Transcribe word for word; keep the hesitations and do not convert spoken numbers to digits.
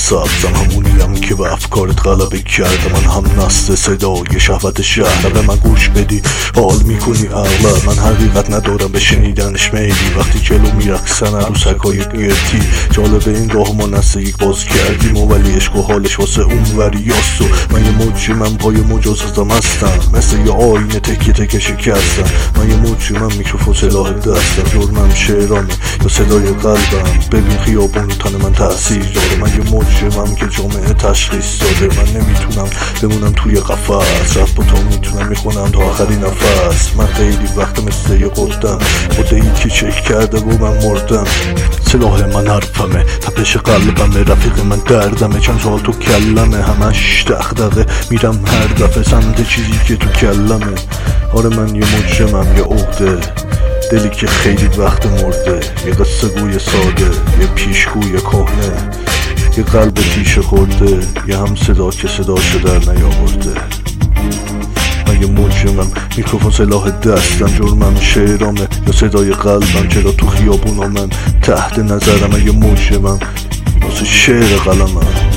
سبزم، همونیم که به افکارت غلبه کرده. من هم نسل صدای شهوت شهر. به من گوش بدی حال میکنی اغلب. من حقیقت ندارم به شنیدنش میلی. وقتی کلو میرقصن عروسکای گرتی. جالب این راه ما نسل یک باز کردیم و ولی عشق و حالش واسه اون وریاستو. من یه مجرمم پای مجازاتم هستم، مثل یه آینه تکیه تکه شکستم. من یه مجرمم میکروفون سلاح دستم. جرمم شعرامه یا صدای قلبم. ببین خیابون تن من تأثیر داره. من یه مجرمم که جامعه تشخیص داده. من نمیتونم بمونم توی قفس. رفت با تو میتونم میخونم تا آخرین نفس. من خیلی وقت مثل یه قدم خود ای که چک کرده و من مردم. سلاح من حرفمه، تپش قلبمه، رفیق من دردمه. چند سال تو کلمه، همش دغدغه. میرم هر دفعه سمت چیزی که تو کلمه. آره من یه مجرمم، یه عقده دلی که خیلی وقت مرده. یه قصه گوی ساده، یه پیشگوی کهنه، یه قلب تیشه خورده، یه هم صدا که صداشو در نیاورده. من یه مجرمم، میکروفون سلاح دستم. جرمم شعرامه یا صدای قلبم. چرا تو خیابونامم تحت نظرم. من یه مجرمم واسه شعر قلمم.